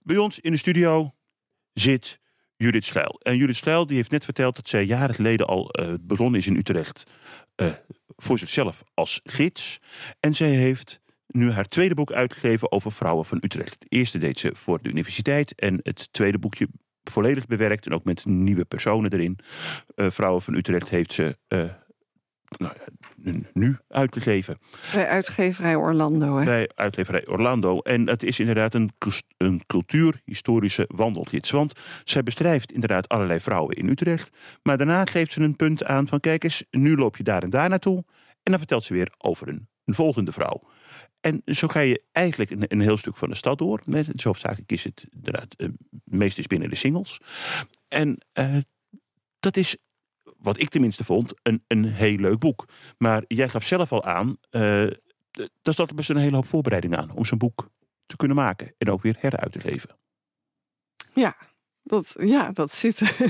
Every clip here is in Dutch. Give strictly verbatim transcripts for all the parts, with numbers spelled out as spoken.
Bij ons in de studio zit Judith Schijl. En Judith Schijl die heeft net verteld dat zij jaren geleden al uh, begonnen is in Utrecht. Uh, voor zichzelf als gids. En zij heeft nu haar tweede boek uitgegeven over vrouwen van Utrecht. Het eerste deed ze voor de universiteit. En het tweede boekje volledig bewerkt. En ook met nieuwe personen erin. Uh, vrouwen van Utrecht heeft ze uh, nou, nu uitgegeven. Bij uitgeverij Orlando. Hè? Bij uitgeverij Orlando. En het is inderdaad een, een cultuurhistorische wandelgids. Want zij bestrijft inderdaad allerlei vrouwen in Utrecht. Maar daarna geeft ze een punt aan van kijk eens, nu loop je daar en daar naartoe. En dan vertelt ze weer over een, een volgende vrouw. En zo ga je eigenlijk een, een heel stuk van de stad door. Met, hoofdzakelijk is het inderdaad, het meest is binnen de singles. En uh, dat is, wat ik tenminste vond, een, een heel leuk boek. Maar jij gaf zelf al aan, uh, daar zat best een hele hoop voorbereiding aan om zo'n boek te kunnen maken. En ook weer heruit te geven. Ja, dat, ja, dat zit er.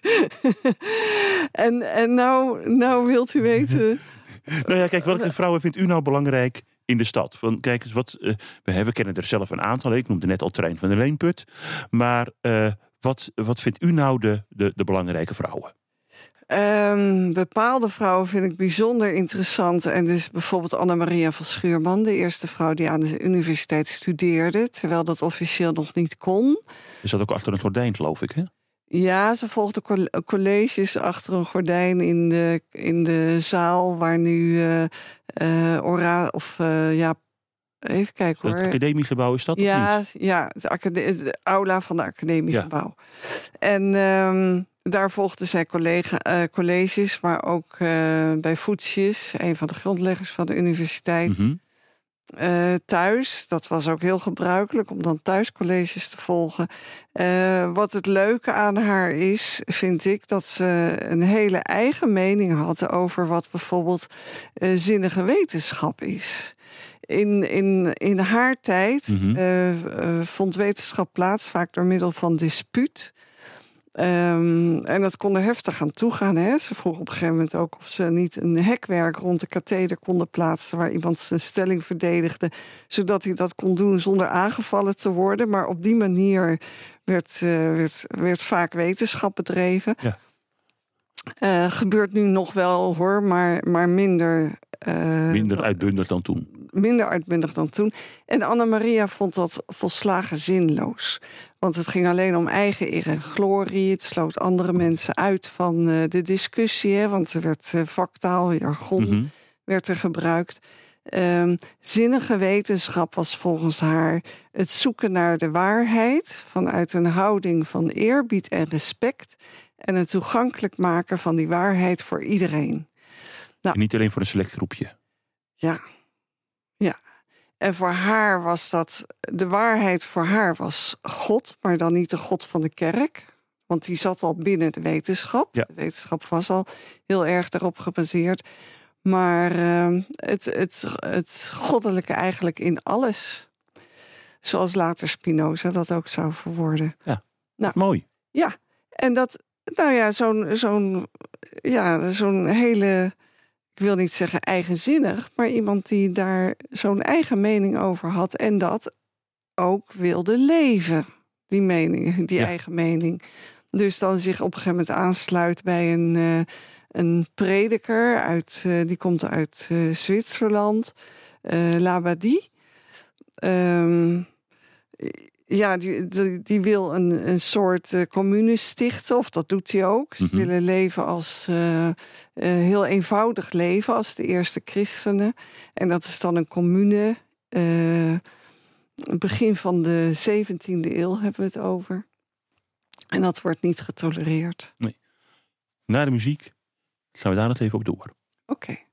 en en nou, nou wilt u weten... nou ja, kijk, welke vrouwen vindt u nou belangrijk in de stad? Want kijk eens, wat, uh, we, we kennen er zelf een aantal. Ik noemde net al Trein van de Leenput. Maar uh, wat, wat vindt u nou de, de, de belangrijke vrouwen? Um, bepaalde vrouwen vind ik bijzonder interessant. En dus bijvoorbeeld Anna-Maria van Schuurman, de eerste vrouw die aan de universiteit studeerde, terwijl dat officieel nog niet kon. Je zat ook achter een gordijn, geloof ik, hè? Ja, ze volgde colleges achter een gordijn in de, in de zaal waar nu uh, uh, ora of uh, ja, even kijken hoor. Het academiegebouw is dat? Ja, of niet? ja, de, acade- de aula van de academiegebouw. Ja. En um, daar volgden zij collega, uh, colleges, maar ook uh, bij Voetsjes, een van de grondleggers van de universiteit. Mm-hmm. Uh, thuis, dat was ook heel gebruikelijk om dan thuis colleges te volgen. Uh, wat het leuke aan haar is, vind ik, dat ze een hele eigen mening had over wat bijvoorbeeld uh, zinnige wetenschap is. In, in, in haar tijd mm-hmm. uh, uh, vond wetenschap plaats, vaak door middel van dispuut. Um, en dat kon er heftig aan toegaan. Hè? Ze vroeg op een gegeven moment ook of ze niet een hekwerk rond de katheder konden plaatsen waar iemand zijn stelling verdedigde, zodat hij dat kon doen zonder aangevallen te worden. Maar op die manier werd, uh, werd, werd vaak wetenschap bedreven. Ja. Uh, gebeurt nu nog wel hoor, maar, maar minder... Uh, minder uitbundig dan toen. Minder uitbundig dan toen. En Anna-Maria vond dat volslagen zinloos. Want het ging alleen om eigen eer en glorie. Het sloot andere mensen uit van uh, de discussie. Hè, want er werd uh, vaktaal, jargon mm-hmm. werd er gebruikt. Um, zinnige wetenschap was volgens haar het zoeken naar de waarheid vanuit een houding van eerbied en respect en het toegankelijk maken van die waarheid voor iedereen. Nou, en niet alleen voor een select groepje. Ja, ja. En voor haar was dat, de waarheid voor haar was God, maar dan niet de God van de kerk. Want die zat al binnen de wetenschap. Ja. De wetenschap was al heel erg daarop gebaseerd. Maar uh, het, het, het goddelijke eigenlijk in alles. Zoals later Spinoza dat ook zou verwoorden. Ja, nou, mooi. Ja, en dat, nou ja, zo'n, zo'n, ja, zo'n hele, ik wil niet zeggen eigenzinnig, maar iemand die daar zo'n eigen mening over had en dat ook wilde leven, die mening, die ja. eigen mening. Dus dan zich op een gegeven moment aansluit bij een, uh, een prediker, uit, uh, die komt uit uh, Zwitserland, uh, Labadie. Um, ja, die, die, die wil een, een soort uh, commune stichten, of dat doet hij ook. Ze mm-hmm. willen leven als uh, uh, heel eenvoudig leven als de eerste christenen. En dat is dan een commune. Uh, begin van de zeventiende eeuw hebben we het over. En dat wordt niet getolereerd. Nee. Na de muziek gaan we daar nog even op door. Oké. Okay.